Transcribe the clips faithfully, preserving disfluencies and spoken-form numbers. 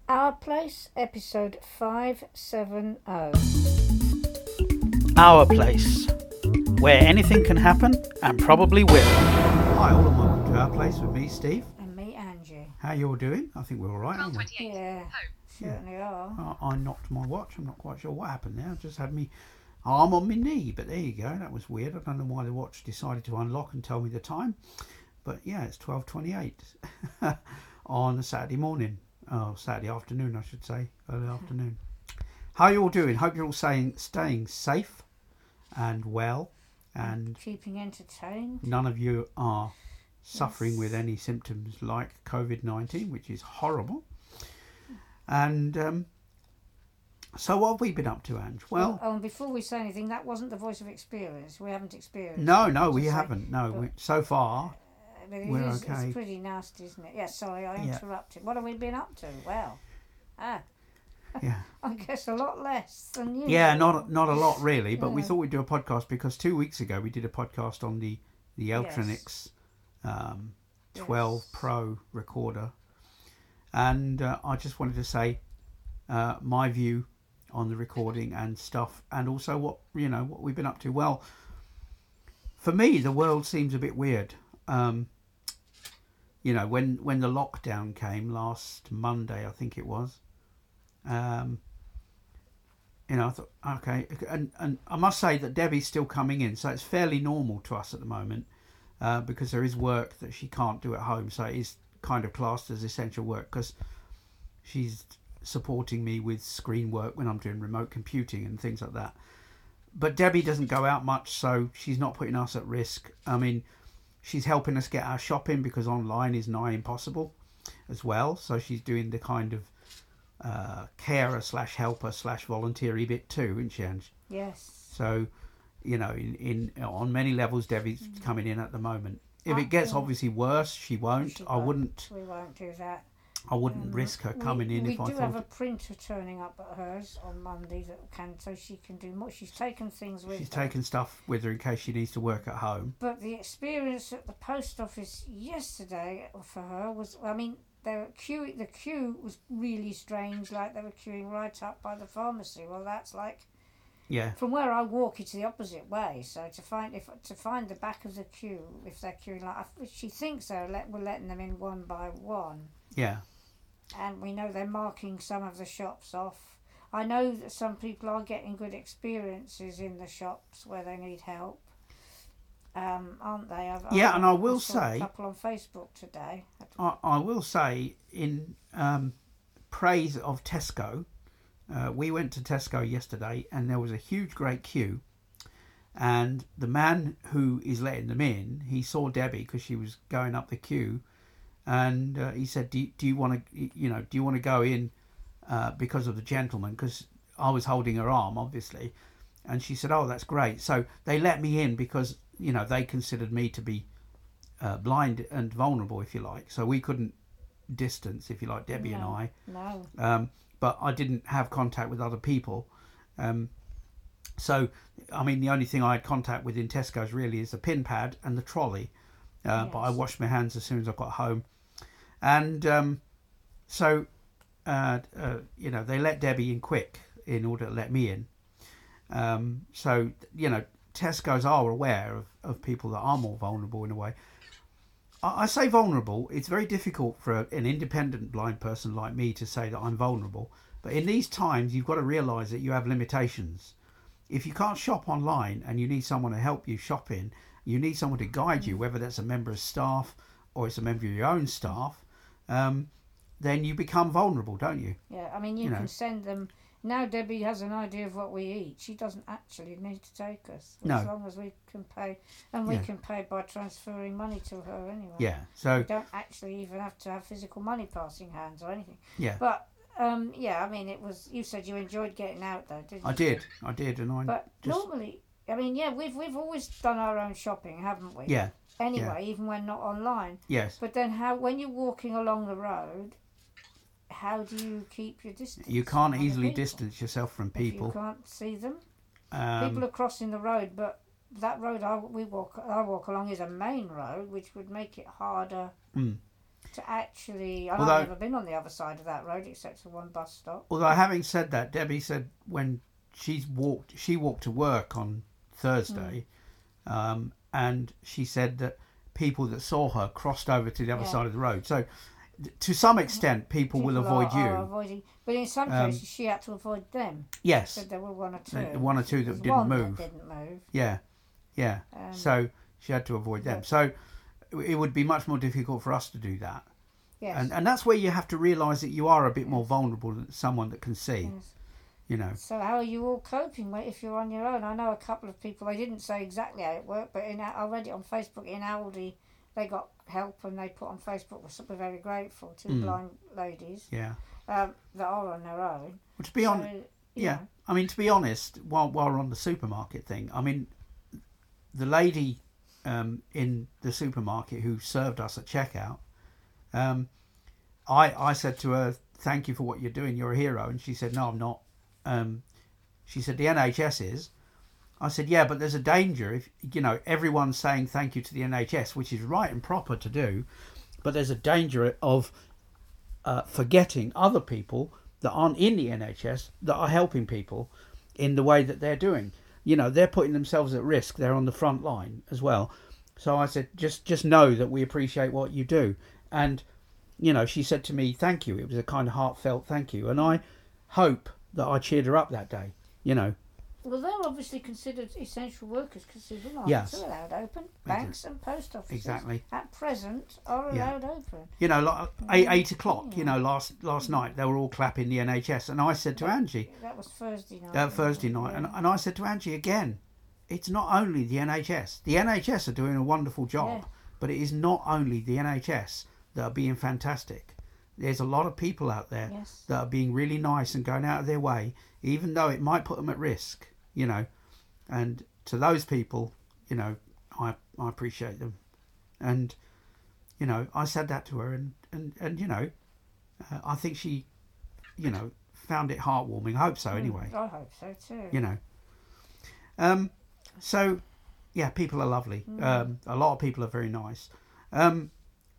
Our Place, episode five seventy. Our Place, where anything can happen and probably will. Hi all and welcome to Our Place with me, Steve. And me, Angie. How you all doing? I think we're all right, aren't we? Yeah, certainly are. I, I knocked my watch. I'm not quite sure what happened there. I just had me arm on my knee, but there you go. That was weird. I don't know why the watch decided to unlock and tell me the time. But yeah, it's twelve twenty-eight on a Saturday morning. Oh, Saturday afternoon, I should say. Early afternoon. How you all doing? Hope you're all staying, staying safe and well. And keeping entertained. None of you are suffering Yes. with any symptoms like COVID nineteen, which is horrible. And um, so what have we been up to, Ange? Well, oh, and before we say anything, that wasn't the voice of experience. We haven't experienced no, it, no, to we say. haven't. No, but- we, so far. But it We're is, okay. It's pretty nasty, isn't it? Yes, sorry, I Yeah. interrupted. What have we been up to? Well, ah, Yeah. I guess a lot less than you. Yeah, not not a lot really, but we Yeah. thought we'd do a podcast because two weeks ago we did a podcast on the the Ultranix um, twelve Yes. Pro recorder, and uh, I just wanted to say uh, my view on the recording and stuff, and also what you know what we've been up to. Well, for me, the world seems a bit weird. Um, you know, when when the lockdown came last Monday, I think it was. Um, you know, I thought, okay, and and I must say that Debbie's still coming in, so it's fairly normal to us at the moment uh, because there is work that she can't do at home, so it is kind of classed as essential work because she's supporting me with screen work when I'm doing remote computing and things like that. But Debbie doesn't go out much, so she's not putting us at risk. I mean, she's helping us get our shopping because online is nigh impossible as well, so she's doing the kind of uh, carer slash helper slash volunteer bit too, isn't she, Ange? Yes. So, you know, in, in on many levels, Debbie's Mm. coming in at the moment. If I it gets think- obviously worse, she won't. She I won't. wouldn't. We won't do that. I wouldn't Um, risk her we- coming in we if I do thought. have a printer turning up at hers on Monday that can, so she can do more. She's taken things with She's her. taken stuff with her in case she needs to work at home. But the experience at the post office yesterday for her was, I mean, they were queue, the queue was really strange. Like they were queuing right up by the pharmacy. Well, that's like Yeah, from where I walk, it's the opposite way. So to find if to find the back of the queue, if they're queuing like she thinks they're let, we're letting them in one by one. yeah. And we know they're marking some of the shops off. I know that some people are getting good experiences in the shops where they need help, um, aren't they? I've, Yeah, I've, and I will saw say- a couple on Facebook today. I, I will say in um, praise of Tesco, uh, we went to Tesco yesterday and there was a huge great queue, and the man who is letting them in, he saw Debbie because she was going up the queue, and uh, he said, do, you- do you want to you know do you want to go in uh, because of the gentleman, because I was holding her arm obviously, and she said, oh, that's great. So they let me in because you know they considered me to be Uh, blind and vulnerable, if you like, so we couldn't distance, if you like, Debbie and No. I. No. Um, but I didn't have contact with other people. Um, so, I mean, the only thing I had contact with in Tesco's really is the pin pad and the trolley. Uh, But I Yes. washed my hands as soon as I got home, and um, so uh, uh, you know they let Debbie in quick in order to let me in. Um, so you know Tesco's are aware of, of people that are more vulnerable in a way. I I say vulnerable. It's very difficult for a, an independent blind person like me to say that I'm vulnerable. But in these times, you've got to realise that you have limitations. If you can't shop online and you need someone to help you shopping, you need someone to guide you, whether that's a member of staff or it's a member of your own staff, um, then you become vulnerable, don't you? Yeah, I mean, you, You know. can send them. Now Debbie has an idea of what we eat. She doesn't actually need to take us. No. As long as we can pay. And we Yeah. can pay by transferring money to her anyway. Yeah. So We don't actually even have to have physical money passing hands or anything. yeah, But, um, yeah, I mean, it was. You said you enjoyed getting out though, didn't you? I did, I did, and I But just normally, I mean, yeah, we've we've always done our own shopping, haven't we? yeah, Anyway, even when not online. yes. But then, how when you're walking along the road, how do you keep your distance? You can't from other easily people? distance yourself from If you people. can't see them. Um, People are crossing the road, but that road I we walk I walk along is a main road, which would make it harder Mm. to actually. And Although- I've never been on the other side of that road except for one bus stop. Although having said that, Debbie said when she's walked, she walked to work on Thursday, Mm. um, and she said that people that saw her crossed over to the other Yeah. side of the road. So, to some extent, people, will People avoid are, you. Are avoiding, but in some Um, cases, she had to avoid them. Yes, So there were one or two. Uh, one or two that There was didn't one move. That didn't move. yeah, yeah. Um, So she had to avoid them. but- So it would be much more difficult for us to do that. yes. And and that's where you have to realise that you are a bit more vulnerable than someone that can see. yes. You know. So how are you all coping mate, if you're on your own? I know a couple of people. They didn't say exactly how it worked, but in I read it on Facebook in Aldi. They got help and they put on Facebook. We're we're very grateful to Mm. blind ladies Yeah. um, that are on their own. Well, to be So, honest, you yeah. know, I mean, to be honest, while while we're on the supermarket thing, I mean, the lady um, in the supermarket who served us at checkout, um, I I said to her, "Thank you for what you're doing. You're a hero." And she said, "No, I'm not." Um, she said, "The N H S is." I said, "Yeah, but there's a danger if you know everyone's saying thank you to the N H S, which is right and proper to do, but there's a danger of uh, forgetting other people that aren't in the N H S that are helping people in the way that they're doing. You know, they're putting themselves at risk. They're on the front line as well." So I said, "Just just know that we appreciate what you do." And you know, she said to me, "Thank you." It was a kind of heartfelt thank you, and I hope that I cheered her up that day. You know. Well, they're obviously considered essential workers because supermarkets Yes. are allowed open. Banks and post offices Exactly. at present are Yeah. allowed open. You know, like eight, eight o'clock. You know, last last night they were all clapping the N H S, and I said to Angie, That was Thursday night. uh, wasn't Thursday it? night, Yeah. and, and I said to Angie again, it's not only the N H S. The N H S are doing a wonderful job, Yeah. but it is not only the N H S that are being fantastic. There's a lot of people out there Yes. that are being really nice and going out of their way, even though it might put them at risk, you know. And to those people, you know, I I appreciate them. And, you know, I said that to her, and, and, and you know, uh, I think she, you know, found it heartwarming. I hope so, anyway. I hope so too. You know. Um, so, yeah, people are lovely. Mm. Um, a lot of people are very nice. Um,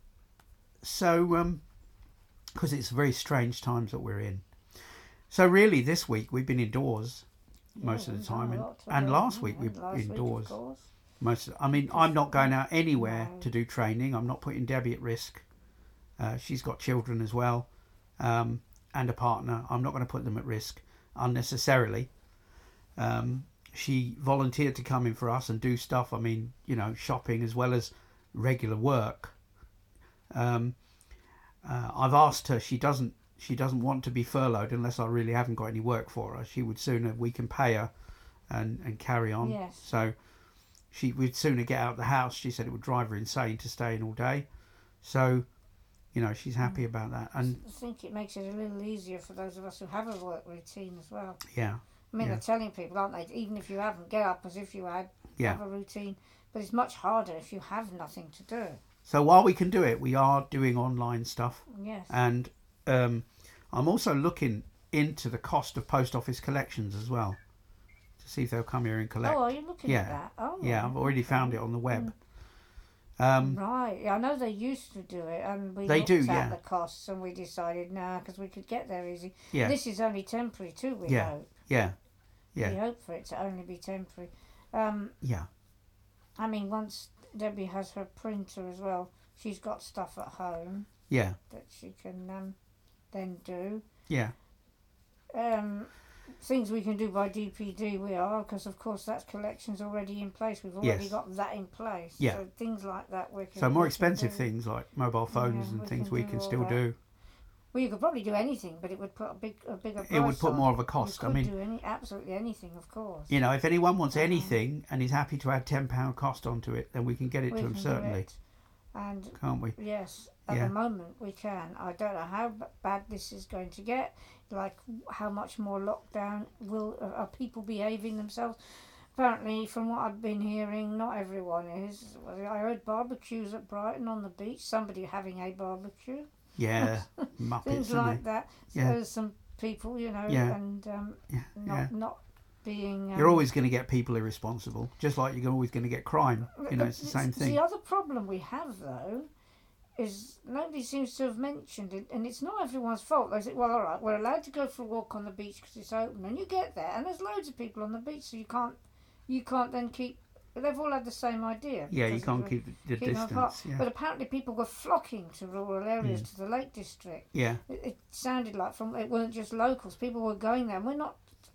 so, um, because it's very strange times that we're in. So really, this week we've been indoors most Yeah, of the we've done time, a and, lot and today, last yeah, week we and were last week, of indoors. course. Most, I mean, I'm not going out anywhere No. to do training. I'm not putting Debbie at risk. Uh, she's got children as well, um, and a partner. I'm not going to put them at risk unnecessarily. Um, she volunteered to come in for us and do stuff. I mean, you know, shopping as well as regular work. Um, uh, I've asked her. She doesn't. She doesn't want to be furloughed unless I really haven't got any work for her. She would sooner we can pay her, and and carry on. Yes. So she would sooner get out of the house. She said it would drive her insane to stay in all day. So, you know, she's happy about that. And I think it makes it a little easier for those of us who have a work routine as well. yeah, I mean, Yeah. they're telling people, aren't they? Even if you haven't, get up as if you had, Yeah. have a routine. But it's much harder if you have nothing to do. so while we can do it, we are doing online stuff. Yes. And um, I'm also looking into the cost of post office collections as well, to see if they'll come here and collect. Oh, are you looking Yeah. at that? Oh, Yeah, right, I've already okay. found it on the web. Um, Right, yeah, I know they used to do it, and we They looked do, at yeah. the costs, and we decided no, because we could get there easy. yeah, This is only temporary too. We Yeah, hope. yeah, We yeah, hope for it to only be temporary. Um, yeah, I mean, once Debbie has her printer as well, she's got stuff at home yeah, that she can um, then do. yeah, Um, things we can do by D P D we are, because of course that's collections already in place. We've already Yes. got that in place. Yeah. So things like that we can. So more we can expensive do. things like mobile phones Yeah, and we things can we do can all still that. do. Well, you could probably do anything, but it would put a big, a bigger. It would price put on. more of a You cost. I could mean, do any absolutely anything, of course. you know, if anyone wants Uh-huh. anything and is happy to add ten pound cost onto it, then we can get it we to them can do certainly, it. And can't we? yes, at Yeah. the moment we can. I don't know how b- bad this is going to get. Like how much more lockdown will uh, are people behaving themselves? Apparently, from what I've been hearing, not everyone is. I heard barbecues at Brighton on the beach. Somebody having a barbecue. Yeah, Muppets, Things aren't like that. So Yeah. there's some people, you know, Yeah. and um, they? Yeah, not yeah. not being. Um, You're always going to get people irresponsible, just like you're always going to get crime. You know, it's the same thing. The other problem we have, though, is nobody seems to have mentioned it, and it's not everyone's fault. They say, well, all right, we're allowed to go for a walk on the beach because it's open, and you get there, and there's loads of people on the beach, so you can't, you can't then keep. They've all had the same idea. Yeah, you because can't of keep the, the keep them apart. distance. Yeah. But apparently, people were flocking to rural areas, Mm. to the Lake District. yeah. It, it sounded like from it weren't just locals. People were going there. And we're not.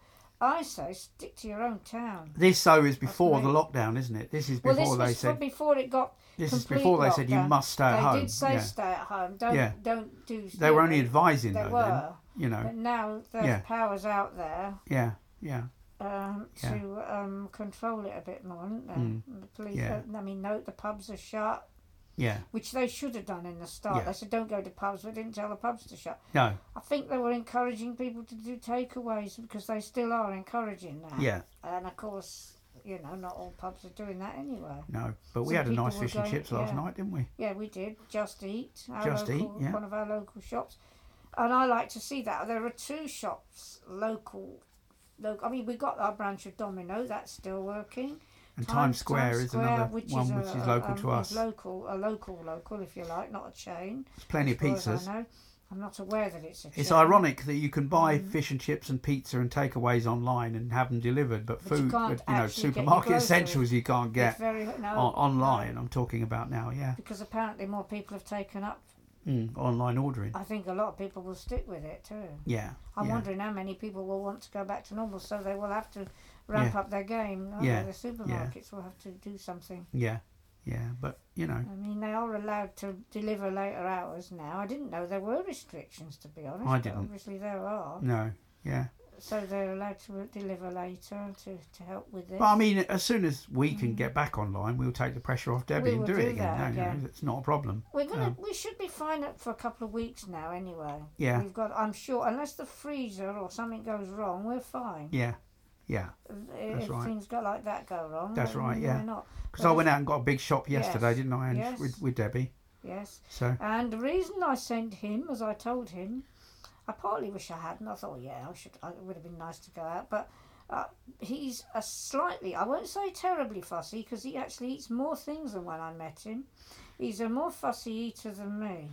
I say, stick to your own town. This so is before That's the me. lockdown, isn't it? This is Well, before this they was said. before it got. This is complete before they said you lockdown. must stay at They home. did say yeah. stay at home. Don't Yeah. don't do. They were only you know, advising They though. were. Then, you know. But now there's Yeah. powers out there Yeah. Yeah. um, Yeah. to um, control it a bit more, aren't there? Mm. The police. Yeah. uh, I mean, no, the pubs are shut, Yeah. which they should have done in the start. Yeah. They said don't go to pubs, but didn't tell the pubs to shut. No. I think they were encouraging people to do takeaways because they still are encouraging that. Yeah. And of course, you know, not all pubs are doing that anyway. No. But we Some had a people nice were fish and going- chips last yeah. night, didn't we? Yeah, we did. Just Eat, our Just Eat, local, yeah. one of our local shops. And I like to see that. There are two shops, local. local I mean, we got our branch of Domino, that's still working. And Times Square is Square, another which one is a- which is a- local um, to is us. Local, a local, local, if you like, not a chain. There's plenty of as far as pizzas. I know. I'm not aware that it's a chain. It's ironic that you can buy Mm. fish and chips and pizza and takeaways online and have them delivered, but, But you food, can't but, you know, actually get your supermarket groceries. essentials you can't It's get very, no, on, online. no, I'm talking about now, yeah. because apparently more people have taken up. Mm, online ordering. I think a lot of people will stick with it too. Yeah. I'm yeah. wondering how many people will want to go back to normal, so they will have to ramp Yeah. up their game. won't Yeah. they? The supermarkets will have to do something. Yeah. Yeah. But, you know, I mean, they are allowed to deliver later hours now. I didn't know there were restrictions, to be honest. I but didn't. obviously there are. no. Yeah. So they're allowed to deliver later to, to help with this. But I mean, as soon as we can Mm. get back online, we'll take the pressure off Debbie We and will do do it again. that No, again. no, it's not a problem. We're gonna. Um, we should be fine for a couple of weeks now, anyway. Yeah. We've got. I'm sure, unless the freezer or something goes wrong, we're fine. Yeah. Yeah. If right. things go like that go wrong, That's then right, why yeah. not? Because But I if- went out and got a big shop yesterday, Yes. didn't I? And Yes. with, with Debbie. Yes. So, And the reason I sent him, as I told him, I partly wish I hadn't. I thought, yeah, I should. It would have been nice to go out, but uh, he's a slightly, I won't say terribly fussy, because he actually eats more things than when I met him. He's a more fussy eater than me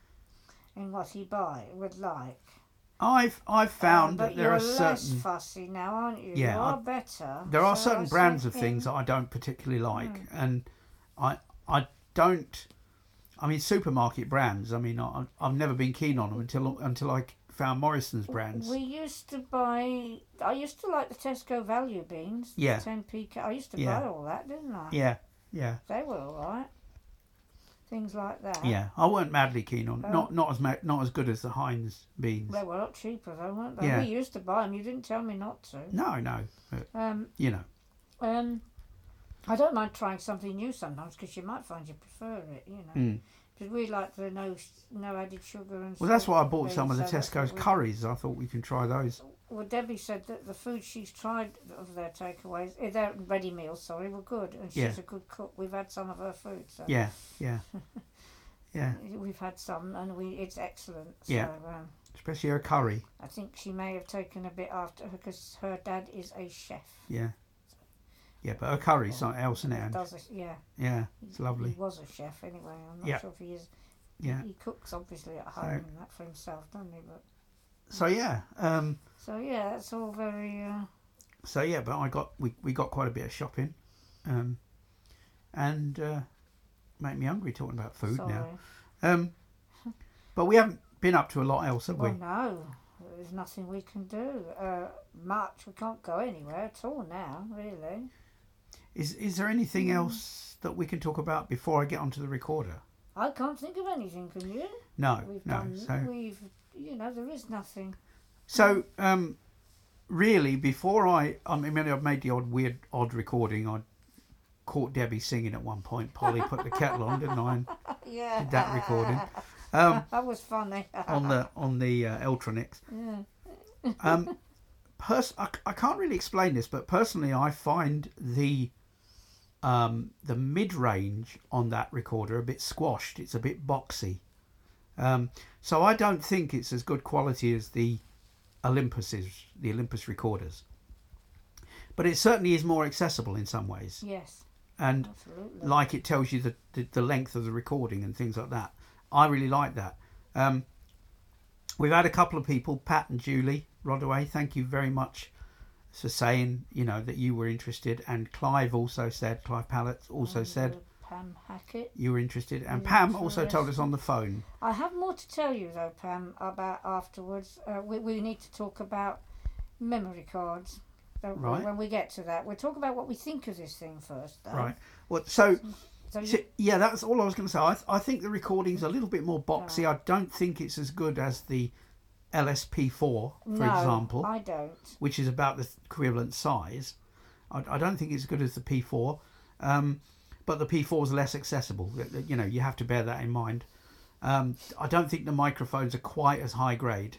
in what he buy would like. I've I've found Um, but that there you're are less certain fussy now, aren't you? Yeah, you are I- better. there are So certain I brands sent of things him- that I don't particularly like, Mm. and I I don't. I mean, supermarket brands. I mean, I, I've never been keen on them until until I found Morrison's brands. We used to buy. I used to like the Tesco value beans. Yeah. ten p. ca- I used to Yeah. buy all that, didn't I? Yeah, yeah, They were all right. Things like that. yeah. I weren't madly keen on. Um, not not as ma- not as good as the Heinz beans. They were a lot cheaper though, weren't they? Yeah. We used to buy them. You didn't tell me not to. No, no. But, Um. you know. Um. I don't mind trying something new sometimes because you might find you prefer it. You know. Mm. Because we like the no no added sugar and. Well, that's salt why I bought things, some of the so that's Tesco's what we- curries. I thought we can try those. Well, Debbie said that the food she's tried of their takeaways, eh, their ready meals, sorry, were good, and she's Yeah. a good cook. We've had some of her food, so Yeah, yeah, yeah. we've had some, and we it's excellent. So, Yeah. um, Especially her curry. I think she may have taken a bit after her because her dad is a chef. Yeah. Yeah, but her curry's something else, isn't it? And Does a, yeah, yeah, it's lovely. he was a chef anyway. I'm not Yeah. sure if he is. Yeah. He cooks obviously at So- home and that for himself, doesn't he? But So yeah, um, so yeah, that's all very. Uh, so yeah, but I got we, we got quite a bit of shopping, um, and uh, make me hungry talking about food sorry. now. Um, but we haven't been up to a lot else, have Well, we? no, there's nothing we can do. Uh, much. We can't go anywhere at all now, really. Is is there anything Mm. else that we can talk about before I get onto the recorder? I can't think of anything, can you? No, We've no. done, So we've, you know, there is nothing. so um, really, before I I mean I've made the odd weird odd recording. I caught Debbie singing at one point. Polly put the kettle on, didn't I? And Yeah. did that recording. Um, That was funny. on the on the uh, Eltronics. Yeah. Um, pers- I, I can't really explain this, but personally, I find the um, the mid range on that recorder a bit squashed. It's a bit boxy, um, so I don't think it's as good quality as the Olympus's, the Olympus recorders. But it certainly is more accessible in some ways, Yes, and absolutely. like it tells you the, the the length of the recording and things like that. I really like that. Um, we've had a couple of people, Pat and Julie Rodaway, thank you very much for saying, you know, that you were interested. And Clive also said, Clive Pallett also And, said uh, Pam Hackett. you were interested. And Yeah, Pam so also yes. told us on the phone. I have more to tell you though, Pam, about afterwards. Uh, we, we need to talk about memory cards. Don't we, Right. when we get to that. We'll talk about what we think of this thing first, though. Right. Well, so, So you, so yeah, that's all I was going to say. I, I think the recording's a little bit more boxy. I don't think it's as good as the L S P four, for no, example, I don't. which is about the equivalent size. I, I don't think it's as good as the P four, um, but the P four is less accessible. You know, you have to bear that in mind. Um, I don't think the microphones are quite as high grade,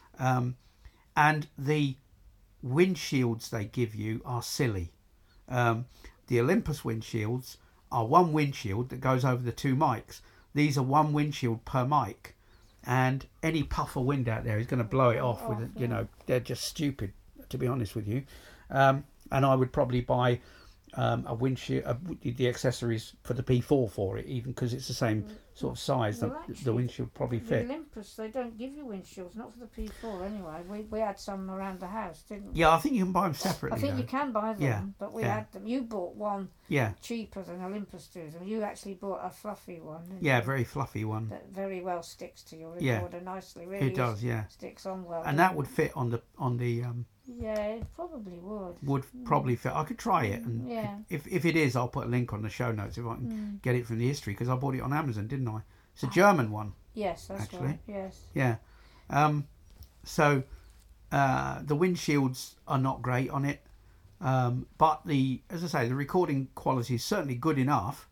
um, and the windshields they give you are silly. Um, the Olympus windshields are one windshield that goes over the two mics. These are one windshield per mic, and any puff of wind out there is going to blow it off. With you know, they're just stupid, to be honest with you. Um, and I would probably buy um, a windshield, uh, the accessories for the P four for it, even because it's the same sort of size. The, Well, actually, the windshield probably The fit. Olympus, they don't give you windshields, not for the P four anyway. We we had some around the house, didn't we? Yeah, I think you can buy them I separately. think though. you can buy them, Yeah, but we yeah. had them. You bought one Yeah, cheaper than Olympus do them. You actually bought a fluffy one. Didn't yeah, you? very fluffy one. That very well sticks to your Yeah. recorder nicely. Really It does, yeah. sticks on well. And that would fit on the on the um, Yeah, it probably would. would probably fit. I could try it, and Yeah. if if it is, I'll put a link on the show notes if I can Mm. get it from the history, because I bought it on Amazon, didn't I? It's a German one, Yes, that's Actually. right. Yes. yeah. Um, so uh, the windshields are not great on it, um, but the as I say, the recording quality is certainly good enough.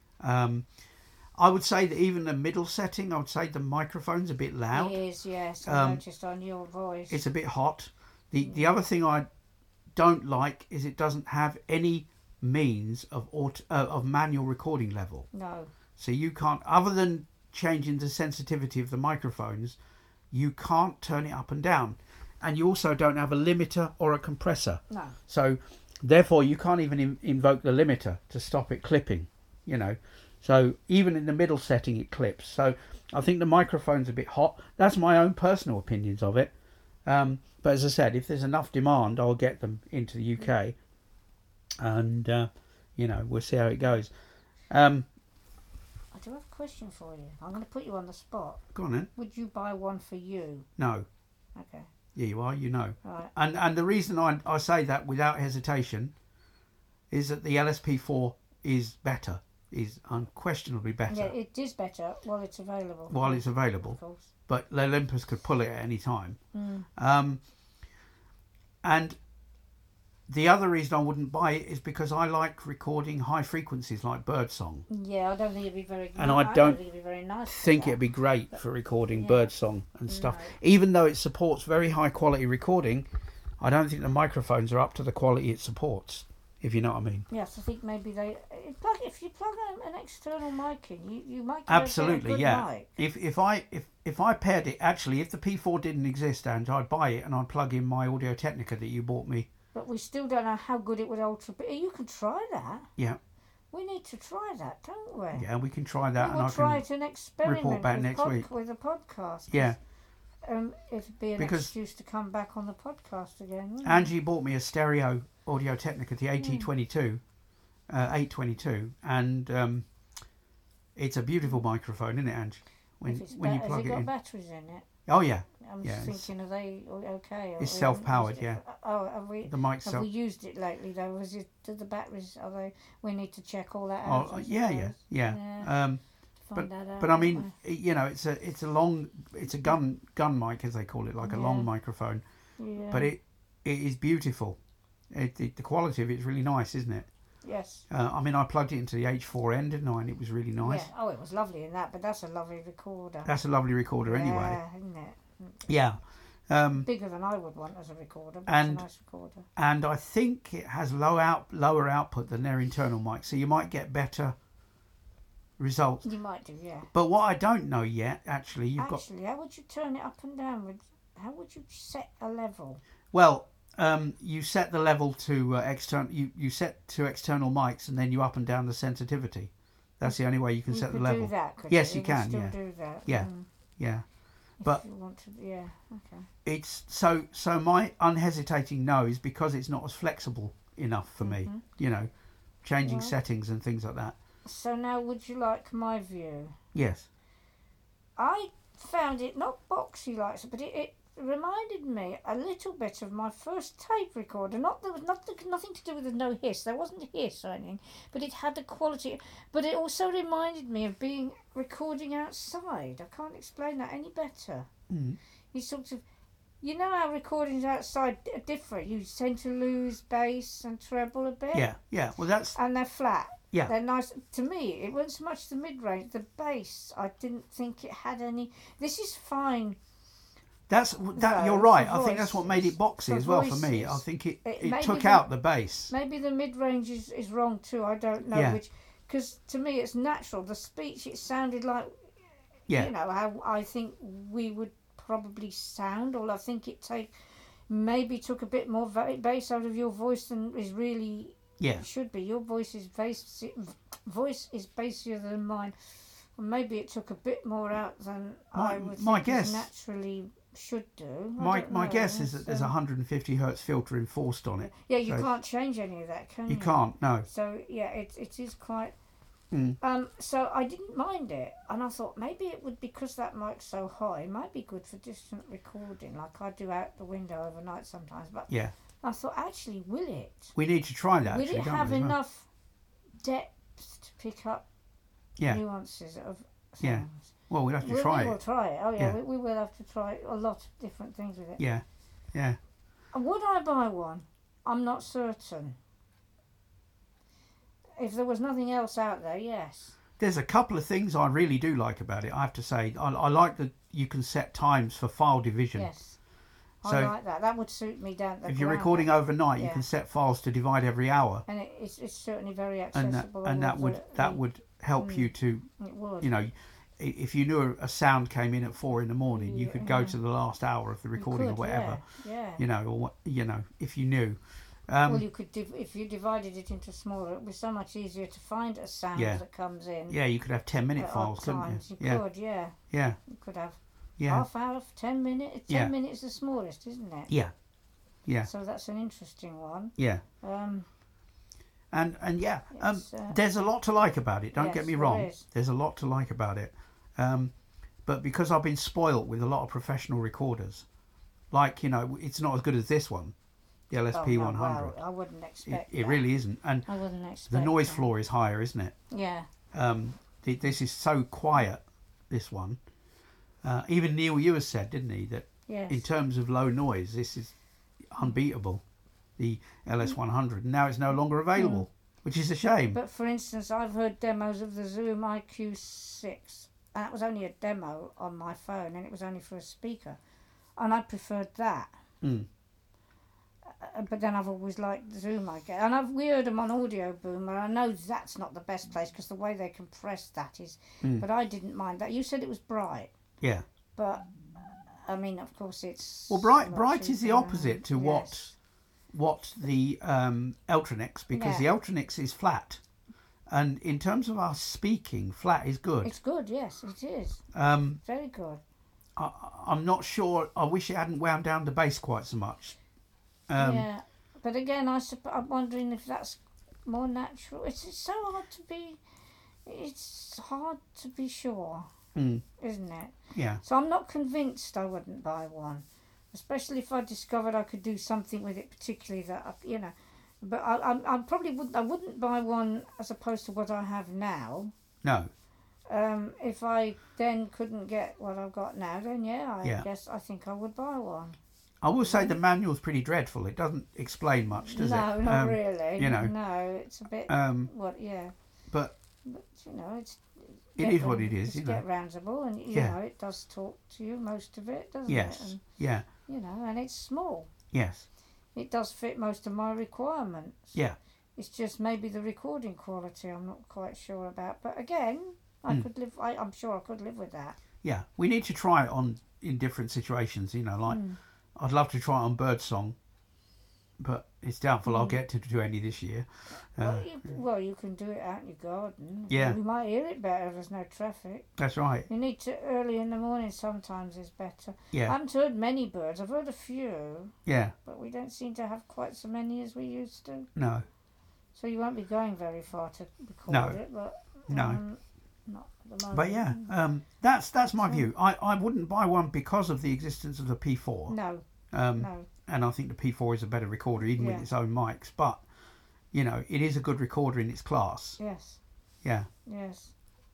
Um, I would say that even the middle setting, I would say the microphone's a bit loud. It is, yes. I Um, noticed on your voice. It's a bit hot. The the other thing I don't like is it doesn't have any means of auto, uh, of manual recording level. No. So you can't, other than changing the sensitivity of the microphones, you can't turn it up and down. And you also don't have a limiter or a compressor. No. So therefore you can't even in, invoke the limiter to stop it clipping, you know. So even in the middle setting it clips. So I think the microphone's a bit hot. That's my own personal opinions of it. Um, but as I said, if there's enough demand, I'll get them into the U K. And, uh, you know, we'll see how it goes. Um, I do have a question for you. I'm going to put you on the spot. go on then. Would you buy one for you? No. Okay. Yeah, you are, you know. Right. And and the reason I, I say that without hesitation is that the L S P four is better, is unquestionably better Yeah, it is better while it's available. while it's available. Of course. But the Olympus could pull it at any time. Mm. Um, and the other reason I wouldn't buy it is because I like recording high frequencies like birdsong. Yeah, I don't think it'd be very. And no, I don't think it'd be very nice. for think that. it'd be great for recording Yeah. birdsong and stuff. No. Even though it supports very high quality recording, I don't think the microphones are up to the quality it supports, if you know what I mean. Yes, I think maybe they it plug if you plug an, an external mic in, you, you might get Absolutely, a good yeah. mic. If if I if if I paired it, actually, if the P four didn't exist, and I'd buy it and I'd plug in my Audio Technica that you bought me. But we still don't know how good it would ultra be. You can try that. Yeah, We need to try that, don't we? yeah, we can try that, we and will I try can. it an experiment report back with, next pod- week. with a podcast. Yeah, Um, it'd be an Because- excuse to come back on the podcast again. Wouldn't Angie bought me a stereo Audio Technica, the Hmm. AT twenty-two, uh, eight twenty-two, and um, it's a beautiful microphone, isn't it, Angie? it? When If it's when ba- you has plug it it got in. batteries in it? Oh yeah, I'm Yeah, just it's- thinking, are they o- okay? Or It's or self-powered, is it- yeah. Oh, have we? the mic's Have self. we used it lately though? Was it? Do the batteries? Are they? We need to check all that Oh out. I yeah, yeah, suppose, yeah. Yeah. Um, Find that out. But I won't mean, it- you know, it's a it's a long, it's a gun gun mic as they call it, like a long Yeah. microphone. we? Yeah. But it it is beautiful. It, it the quality of it is really nice, isn't it? Yes. Uh, I mean, I plugged it into the H four N, didn't I? And it was really nice. Yeah. Oh, it was lovely in that, but that's a lovely recorder. That's a lovely recorder anyway. Yeah, isn't it? Yeah. Um, Bigger than I would want as a recorder, but And- it's a nice recorder. and I think it has low out lower output than their internal mic, so you might get better results. You might do, yeah. But what I don't know yet, actually, you've got Actually, how would you turn it up and down? With how would you set a level? well. Um, you set the level to uh, external. You, you set to external mics, and then you up and down the sensitivity, That's the only way you can You set the could level. do that, could Yes, you? you can, Still yeah. do that. Yeah. Mm. Yeah. If But- you want to, yeah, okay. It's so so my unhesitating no is because it's not as flexible enough for me. Mhm. You know, changing Right. settings and things like that. So now, would you like my view? Yes. I found it not boxy like, but it, it reminded me a little bit of my first tape recorder. Not there was nothing, nothing to do with the no hiss. There wasn't a hiss or anything, but it had the quality. But it also reminded me of being recording outside. I can't explain that any better. Mm. You sort of, you know how recordings outside are different. You tend to lose bass and treble a bit. Yeah. Yeah. Well, that's And they're flat. Yeah. They're nice. To me, it wasn't so much the mid-range, the bass. I didn't think it had any. This is fine. that's that. No, You're right. for I think that's what made it boxy for as well for me. voices. I think it It- it, maybe took the- out the bass. Maybe the mid-range is, is wrong too. I don't know Yeah. which. Because to me, it's natural. The speech, it sounded like, Yeah. you know, how I think we would probably sound. Or I think it take maybe took a bit more va- bass out of your voice than is really Yeah. should be. Your voice is bass, voice is bassier than mine. Or maybe it took a bit more out than My- I would my think guess- is naturally should do. I My don't my know. guess is that It's, there's a um, one hundred fifty hertz filter enforced on it. Yeah, you so- can't change any of that, can you? You can't. No. So yeah, it it is quite. Mm. Um, so I didn't mind it, and I thought maybe it would, because that mic's so high, it might be good for distant recording, like I do out the window overnight sometimes. But Yeah. I thought, actually, will it? We need to try that. Will actually, it don't have we, as well? enough depth to pick up Yeah. nuances of sounds? Yeah. Well, we'll have to we, try we will it. try it. Oh yeah, Yeah. We, we will have to try a lot of different things with it. Yeah. Yeah. And would I buy one? I'm not certain. If there was nothing else out there, yes. There's a couple of things I really do like about it. I have to say, I, I like that you can set times for file division. Yes. I So like that. That would suit me down at the if you're ground. recording overnight, you Yeah. can set files to divide every hour, And it, it's, it's certainly very and that accessible. and that all would the- that the- would help mm. you to, It would. you know, i- if you knew a, a sound came in at four in the morning, you Yeah, could go yeah. to the last hour of the You recording or could, whatever, Yeah. yeah. you know, or what you know, if you knew. Um, well, you could div- if you divided it into smaller, it would be so much easier to find a sound Yeah. that comes in. yeah, you could have ten minute at files, odd couldn't times. you? You Yeah, could, yeah. yeah, You could have yeah, half hour, ten minutes. Ten Yeah. minutes is the smallest, isn't it? yeah, yeah, So that's an interesting one. yeah, Um, and and yeah, um, It's, uh, there's a lot to like about it. Don't yes, get me there wrong. is. There's a lot to like about it, um, but because I've been spoilt with a lot of professional recorders, like you know, it's not as good as this one, the L S P oh, no, one hundred. wow, I wouldn't It, expect it that. really isn't, and I wouldn't expect the noise that. floor is higher, isn't it? Yeah. Um, th- this is so quiet. This one, uh, even Neil Ewers said, didn't he, that Yes. in terms of low noise, this is unbeatable. The L S one hundred, and now it's no longer available, which is a shame. But for instance, I've heard demos of the Zoom I Q six, and that was only a demo on my phone, and it was only for a speaker, and I preferred that. Mm. Uh, but then I've always liked Zoom, I guess, and I've we heard them on Audio Boom, and I know that's not the best place because the way they compress that is. Mm. But I didn't mind that. You said it was bright, Yeah. but I mean, of course, it's Well, bright much bright is the easier. opposite to what Yes. what the um, Ultranix, because Yeah. the Ultranix is flat, and in terms of our speaking, flat is good. It's good, yes, it is Um, very good. I, I'm not sure. I wish it hadn't wound down the bass quite so much. Um, Yeah, but again, I supp- I'm wondering if that's more natural. It's, it's so hard to be. It's hard to be sure, mm, isn't it? yeah. So I'm not convinced I wouldn't buy one, especially if I discovered I could do something with it, particularly that I- you know. But I, I, I probably wouldn't. I wouldn't buy one as opposed to what I have now. No. Um, if I then couldn't get what I've got now, then yeah, I Yeah. guess I think I would buy one. I will say the manual's pretty dreadful. It doesn't explain much, does no, it? not Um, really. you know. No, it's a bit. Um, what? Yeah. but But you know, it's it get is what round- it is, It's you get know. roundable, and you Yeah. know it does talk to you most of it, doesn't Yes. it? And Yeah. you know, and it's small. Yes. It does fit most of my requirements. Yeah. It's just maybe the recording quality I'm not quite sure about. But again, I Mm. could live. I, I'm sure I could live with that. Yeah. We need to try it on in different situations. You know, like Mm. I'd love to try it on Birdsong, but it's doubtful I'll get to do any this year. Uh, Well you, well, you can do it out in your garden. Yeah. We might hear it better if there's no traffic. That's right. You need to, early in the morning sometimes is better. I Yeah, haven't heard many birds. I've heard a few, yeah, but we don't seem to have quite so many as we used to. no, So you won't be going very far to record No. it, but no. um, not at the moment. But yeah, um, that's that's my view. I, I wouldn't buy one because of the existence of the P four. No, Um, no. and I think the P four is a better recorder, even Yeah. with its own mics. But you know, it is a good recorder in its class. Yes, Yeah, yes.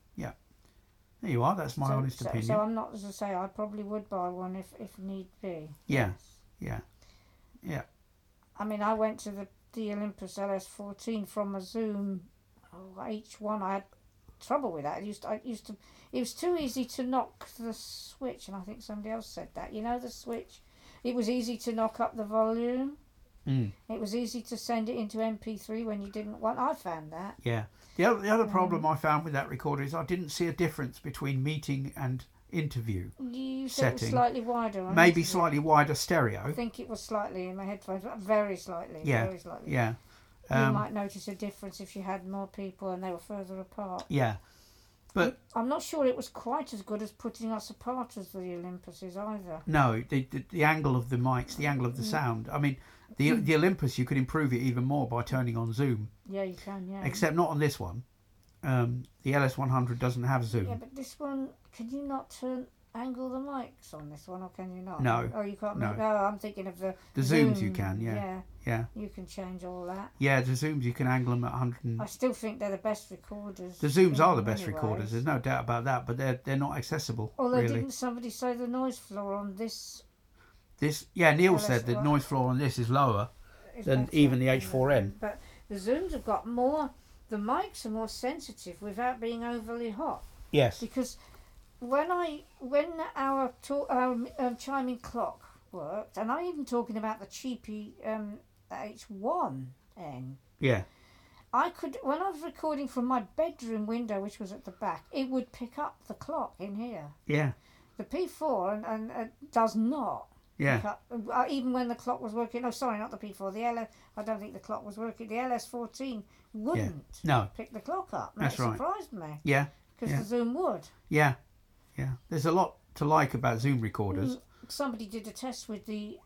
there you are. That's my so, honest so, opinion. So I'm not, as I say, I probably would buy one if, if need be. Yeah. Yes. Yeah, I mean, I went to the, the Olympus L S fourteen from a Zoom oh, H one. I had trouble with that. It used to, I used to. It was too easy to knock the switch, and I think somebody else said that. You know, the switch. It was easy to knock up the volume. mm, It was easy to send it into M P three when you didn't want. I found that. yeah. The other, the other Um, problem I found with that recorder is I didn't see a difference between meeting and interview. You said it was Setting. slightly wider. on Maybe it. slightly wider I stereo. think it was slightly in my headphones, but very slightly. Yeah, Very slightly. Yeah, You um, might notice a difference if you had more people and they were further apart. yeah. But I'm not sure it was quite as good as putting us apart as the Olympuses either. no, the, the the angle of the mics, the angle of the sound. I mean, the the Olympus you could improve it even more by turning on zoom. Yeah, you can, yeah. Except not on this one. Um, the L S one hundred doesn't have zoom. Yeah, but this one, can you not turn angle the mics on this one, or can you not? No, Oh, you can't. no. Make, no, I'm thinking of the The zoom. zooms you can, yeah. Yeah, Yeah, you can change all that. yeah. The zooms you can angle them at one hundred. And, I still think they're the best recorders. the zooms in are the many best recorders. ways. There's no doubt about that. But they're they're not accessible Although really. didn't somebody say the noise floor on this This yeah, Neil L S said the one noise floor on this is lower is than better even the than H four N. But the zooms have got more. The mics are more sensitive without being overly hot. Yes. Because when I when our to, um, um, chiming clock worked, and I'm even talking about the cheapy um, H one N, Yeah. I could when I was recording from my bedroom window, which was at the back, it would pick up the clock in here. Yeah. The P four and, and uh, does not. Yeah. Pick up, uh, even when the clock was working. No, sorry, not the P four. The L S. I don't think the clock was working. The L S fourteen wouldn't No. pick the clock up. And That's that right. surprised me Yeah. because Yeah. the Zoom would. Yeah. Yeah. There's a lot to like about Zoom recorders. Mm, somebody did a test with the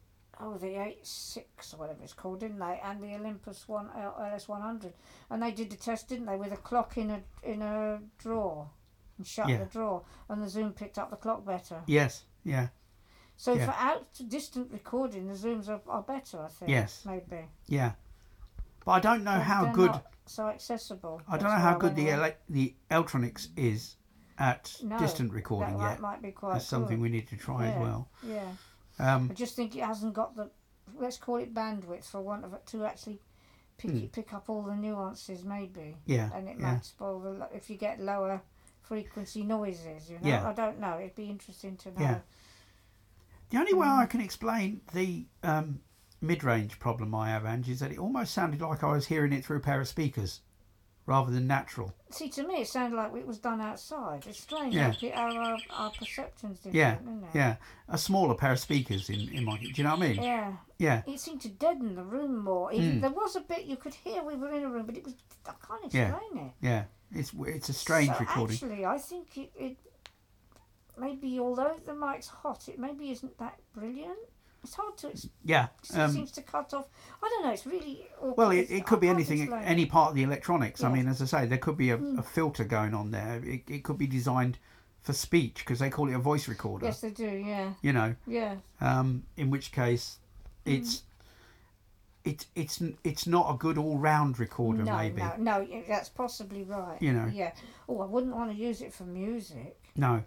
oh the eight six or whatever it's called, didn't they? And the Olympus one L S one hundred, and they did the test, didn't they, with a clock in a in a drawer and shut Yeah. the drawer, and the Zoom picked up the clock better. Yes. Yeah. So Yeah. for out distant recording, the Zooms are, are better, I think. Yes. maybe. Yeah. But I don't know But how they're good. not so accessible. I don't That's know why how good went the away. ele- the Eltronics is at No, distant that recording might, yet. might be quite That's something good. we need to try as Yeah. well. Yeah. Um, I just think it hasn't got the, let's call it bandwidth for want of it, to actually pick Mm. pick up all the nuances maybe, yeah. and it yeah. might spoil the lo- if you get lower frequency noises. You know, Yeah. I don't know. It'd be interesting to know. Yeah. The only way Mm. I can explain the um, mid-range problem I have, Ange, is that it almost sounded like I was hearing it through a pair of speakers rather than natural. See, to me, it sounded like it was done outside. It's strange. Yeah. Like it- our, our our perception's different, Yeah, isn't it? Yeah, a smaller pair of speakers in, in my... Do you know what I mean? Yeah. Yeah, It seemed to deaden the room more. Even Mm. there was a bit you could hear we were in a room, but it was I can't Yeah. explain it. yeah. It's it's a strange so recording. Actually, I think it, it maybe although the mic's hot, it maybe isn't that brilliant. It's hard to. It Yeah. Um, seems to cut off. I don't know. It's really. Awkward. well, it, It's- it could I be can't anything, explain it. any part of the electronics. I Yes. mean, as I say, there could be a, Mm. a filter going on there. It, it could be designed for speech because they call it a voice recorder. Yes, they do. Yeah. You know, Yeah. um, in which case it's it's it's it's not a good all-round recorder. no, maybe no, no. yeah, That's possibly right. You know. Yeah. Oh, I wouldn't want to use it for music. no.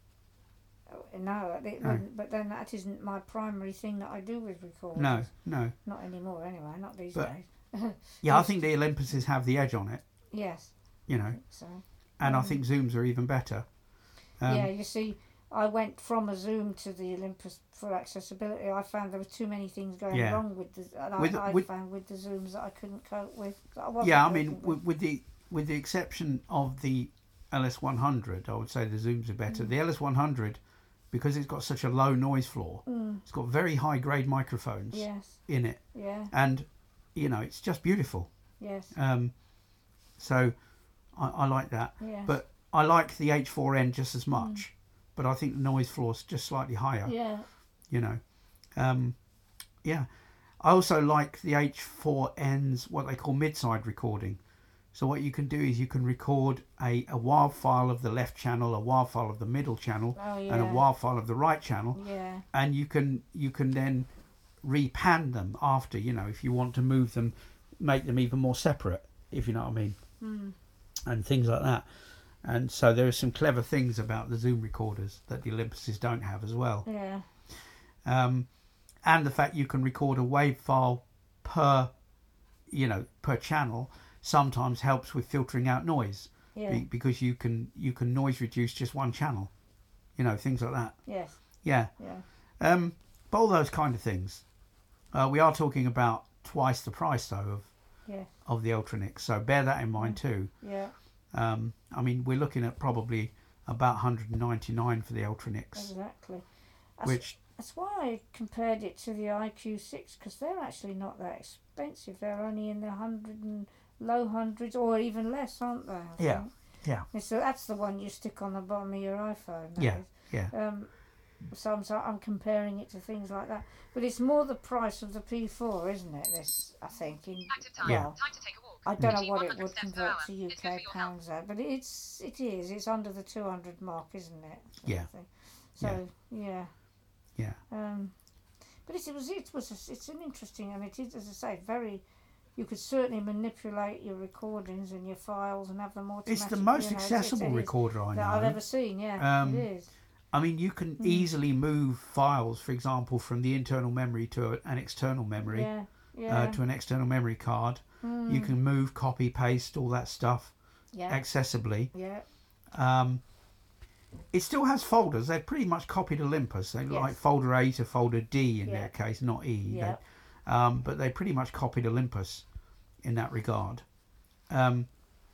Oh, No, it No. wouldn't, but then that isn't my primary thing that I do with recorders. No, no. Not anymore, anyway. Not these But- days. Yeah, I think the Olympuses have the edge on it. Yes. You know, So. and I Mm. think Zooms are even better. Um, yeah, you see, I went from a Zoom to the Olympus for accessibility. I found there were too many things going Yeah. wrong with the, and With- I, I with- found with the Zooms that I couldn't cope with. That I wasn't yeah. I mean, coping with, with the with the exception of the L S one hundred, I would say the Zooms are better. Mm. The L S one hundred because it's got such a low noise floor. Mm. It's got very high grade microphones Yes. in it, Yeah. and you know it's just beautiful. Yes. Um, so I, I like that. Yes. But I like the H four N just as much, mm. but I think the noise floor's just slightly higher. Yeah. You know, um, yeah. I also like the H four N's what they call mid-side recording. So what you can do is you can record a, a WAV file of the left channel, a WAV file of the middle channel, oh, yeah. and a WAV file of the right channel. Yeah. And you can you can then repan them after, you know, if you want to move them, make them even more separate, if you know what I mean, mm. and things like that. And so there are some clever things about the Zoom recorders that the Olympuses don't have as well. Yeah. Um, and the fact you can record a WAV file per, you know, per channel sometimes helps with filtering out noise. Yeah. Be, because you can you can noise reduce just one channel, you know, things like that. Yes. Yeah. Yeah. Um, but all those kind of things. Uh, we are talking about twice the price though of yeah. of the Ultranix, so bear that in mind mm. too. Yeah. Um, I mean, we're looking at probably about one hundred ninety-nine for the Ultranix. Exactly. That's, Which that's why I compared it to the I Q six, because they're actually not that expensive. They're only in the hundred and low hundreds, or even less, aren't they? I yeah, think. yeah. And so that's the one you stick on the bottom of your iPhone. Yeah, is. yeah. Um, so I'm, so I'm comparing it to things like that, but it's more the price of the P four, isn't it? This, I think. In, Yeah. well, I don't know what it would convert to U K pounds at, but it's it is it's under the two hundred mark, isn't it? Sort Yeah. of thing. So yeah. Yeah. Um, but it, it was it was a, it's an interesting, and it is, as I say, very. You could certainly manipulate your recordings and your files and have them automatically. It's the most you know, accessible it's, it's, recorder I know. that I've ever seen. Yeah, Um, it is. I mean, you can Mm. easily move files, for example, from the internal memory to an external memory, Yeah, yeah. uh, to an external memory card. Mm. You can move, copy, paste, all that stuff yeah, accessibly. yeah, Um, it still has folders. They've pretty much copied Olympus. They Yes. like folder A to folder D in Yeah. their case, not E. yeah. They, um, but they pretty much copied Olympus in that regard. Um,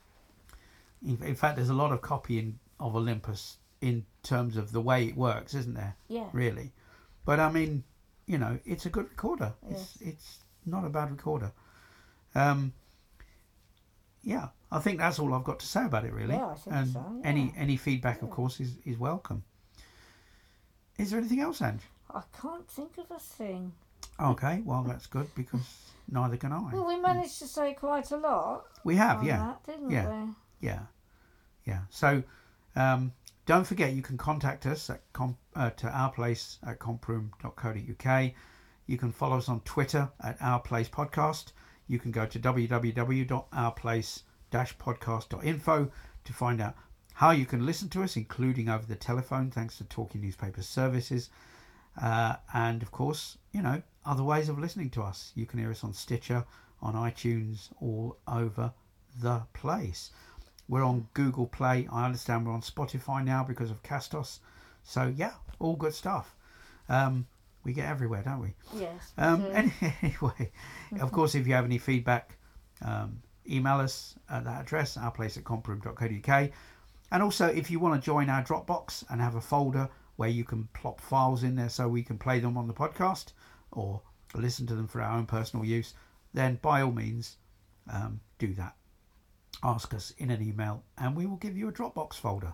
in, in fact, there's a lot of copying of Olympus in terms of the way it works, isn't there? Yeah. Really. But I mean, you know, it's a good recorder. Yes. It's it's not a bad recorder. Um, yeah, I think that's all I've got to say about it, really. Yeah, I think and so, yeah. any any feedback, of Yeah. course, is, is welcome. Is there anything else, Ange? I can't think of a thing. Okay, well, that's good because neither can I. Well, we managed to say quite a lot. We have, on yeah. that, didn't Yeah. we? Yeah, yeah. So um, don't forget you can contact us at com- uh, to ourplace at comproom dot co dot uk. You can follow us on Twitter at ourplacepodcast. You can go to w w w dot ourplace dash podcast dot info to find out how you can listen to us, including over the telephone, thanks to Talking Newspaper Services. Uh, and of course, you know, other ways of listening to us. You can hear us on Stitcher, on iTunes, all over the place. We're on Google Play. I understand we're on Spotify now because of Castos. So yeah, all good stuff. Um, we get everywhere, don't we? Yes. Um, we do. anyway, of course, if you have any feedback, um, email us at that address, ourplace at comproom dot co dot uk. And also, if you want to join our Dropbox and have a folder where you can plop files in there so we can play them on the podcast or listen to them for our own personal use, then by all means, um, do that. Ask us in an email and we will give you a Dropbox folder.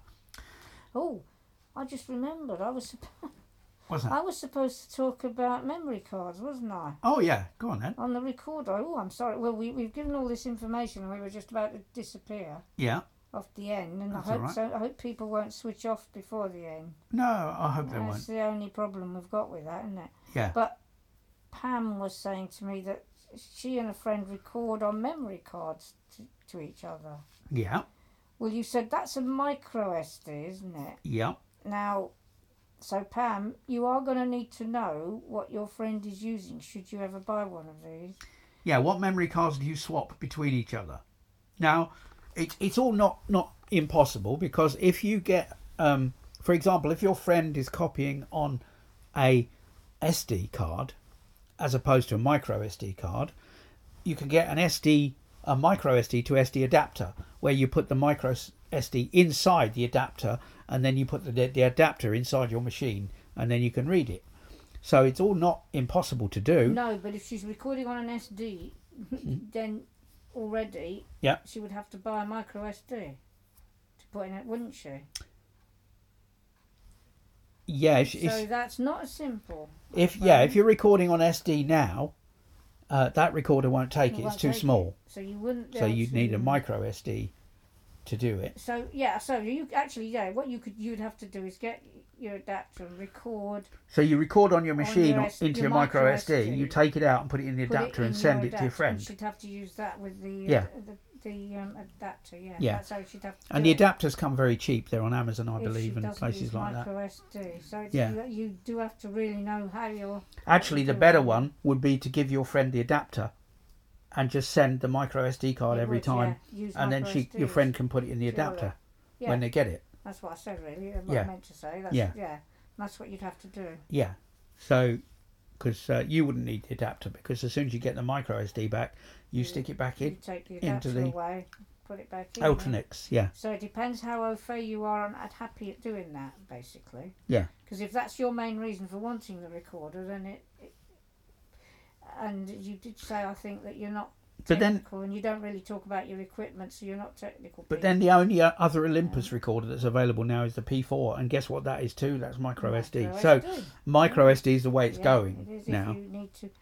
Oh, I just remembered. I was supp- What's that? I was supposed to talk about memory cards, wasn't I? Oh, yeah. Go on then. On the recorder. Oh, I'm sorry. Well, we, we've given all this information and we were just about to disappear Yeah. off the end. And That's I hope all right. so. I hope people won't switch off before the end. No, I hope they That's won't. the only problem we've got with that, isn't it? Yeah. But Pam was saying to me that she and a friend record on memory cards to, to each other. Yeah. Well, you said that's a micro S D, isn't it? Yeah. Now, so Pam, you are going to need to know what your friend is using should you ever buy one of these. Yeah, what memory cards do you swap between each other? Now, it, it's all not, not impossible because if you get, um, for example, if your friend is copying on a S D card as opposed to a micro S D card, you can get an S D, a micro S D to S D adapter where you put the micro S D inside the adapter and then you put the the adapter inside your machine, and then you can read it. So it's all not impossible to do. No, but if she's recording on an S D, then already Yeah. she would have to buy a micro S D to put in it, wouldn't she? Yeah, if, So if, that's not as simple. if yeah, if you're recording on S D now, uh, that recorder won't take It it. won't It's too take small. it. So you wouldn't. be So able you'd to- need a micro S D to do it. So yeah, so you actually yeah, what you could you'd have to do is get your adapter and record. So you record on your machine your or S- into your your micro micro S D. S D. You take it out and put it in the put adapter it and in send your it to your adapter, friend. and she'd have to use that with the Yeah. uh, the, the um, adapter. Yeah. Yeah. That's how she'd have to. And do the it. adapters come very cheap. They're on Amazon, I If believe, she and doesn't places use like that. micro S D. So it's, Yeah. you, you do have to really know how you're. Actually, the do better it. one would be to give your friend the adapter and just send the micro S D card It every would, time, yeah, use and then micro she, your S Ds. friend can put it in the Sure. adapter Yeah. when they get it. That's what I said, really. What Yeah. I meant to say. That's, Yeah. yeah. That's what you'd have to do. Yeah. So, because uh, you wouldn't need the adapter, because as soon as you get the micro S D back, you You- stick it back You in. take the into adapter the away, put it back in. yeah. Ultranix, yeah. So it depends how au fait you are and and happy at doing that, basically. Yeah. Because if that's your main reason for wanting the recorder, then it, it. And you did say, I think, that you're not But then, technical and you don't really talk about your equipment, so you're not technical. but people. then the only uh, other Olympus recorder that's available now is the P four, and guess what that is too? That's micro S D. Micro So S D. micro S D is the way it's Yeah, going it is now. If you need to.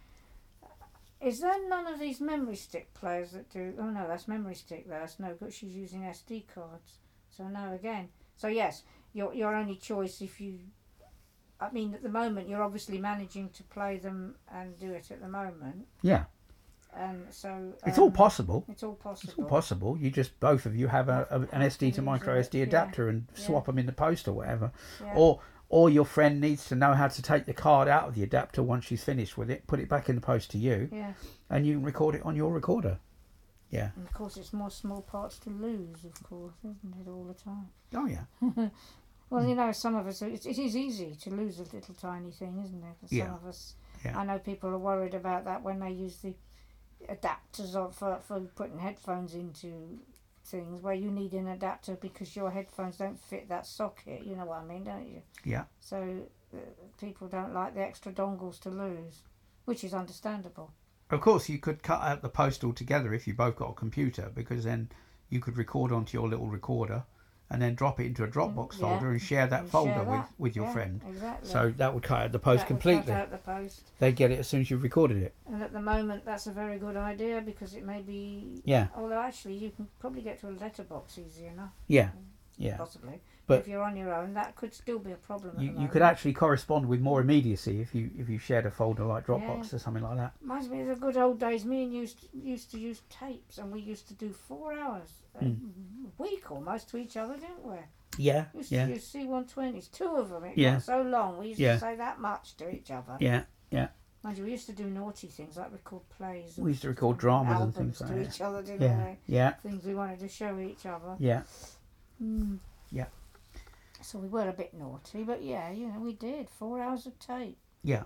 Is there none of these memory stick players that do? Oh no, that's memory stick. There. That's no good. She's using S D cards. So no, again. So yes, your your only choice if you. I mean, at the moment, you're obviously managing to play them and do it at the moment, Yeah, and so it's all um, possible. It's all possible. It's all possible. You just both of you have a, a, an S D to micro S D Yeah. adapter and Yeah. swap them in the post or whatever. Yeah. Or or your friend needs to know how to take the card out of the adapter once she's finished with it, put it back in the post to you, Yeah, and you can record it on your recorder. Yeah. and of course, it's more small parts to lose, of course, isn't it? All the time. Oh yeah. Well, you know, some of us, it, it is easy to lose a little tiny thing, isn't it? For some Yeah. of us. Yeah. I know people are worried about that when they use the adapters of, for, for putting headphones into things where you need an adapter because your headphones don't fit that socket. You know what I mean, don't you? Yeah. So uh, people don't like the extra dongles to lose, which is understandable. Of course, you could cut out the post altogether if you both got a computer, because then you could record onto your little recorder and then drop it into a Dropbox Yeah. folder and share that And folder share with, that. with your Yeah, friend. Exactly. So that would cut out the post That would cut completely. out the post. They get it as soon as you've recorded it. And at the moment, that's a very good idea because it may be. Yeah. Although actually, you can probably get to a letterbox easy enough. Yeah. Yeah. Possibly. But if you're on your own, that could still be a problem. At You, the you moment. could actually correspond with more immediacy if you if you shared a folder like Dropbox Yeah. or something like that. Reminds me of the good old days. Me and you used, used to use tapes, and we used to do four hours a Mm. week almost to each other, didn't we? Yeah. We used Yeah. to use C one twenties, two of them. It Yeah. got so long. We used Yeah. to say that much to each other. Yeah. Mind you, we used to do naughty things like record plays. We used to record dramas and albums things like to that. each other, didn't Yeah. we? Yeah. Things we wanted to show each other. Yeah. Mm. Yeah. So we were a bit naughty, but yeah, you know, we did four hours of tape. Yeah.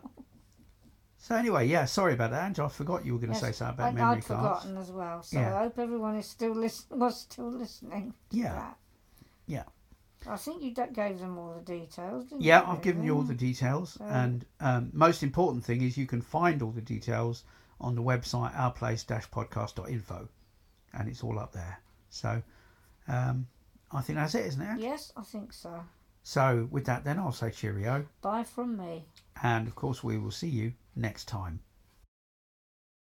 So anyway, yeah. Sorry about that, Angela. I forgot you were going to Yes, say something about and memory I'd cards. forgotten as well. So Yeah. I hope everyone is still listen was still listening. To Yeah. That. Yeah. I think you d- gave them all the details, didn't Yeah, you? I've given you all the details, So- and um, most important thing is you can find all the details on the website ourplace dash podcast dot info, and it's all up there. So um, I think that's it, isn't it? Yes, I think so. So with that, then I'll say cheerio, Bye from me. and of course we will see you next time.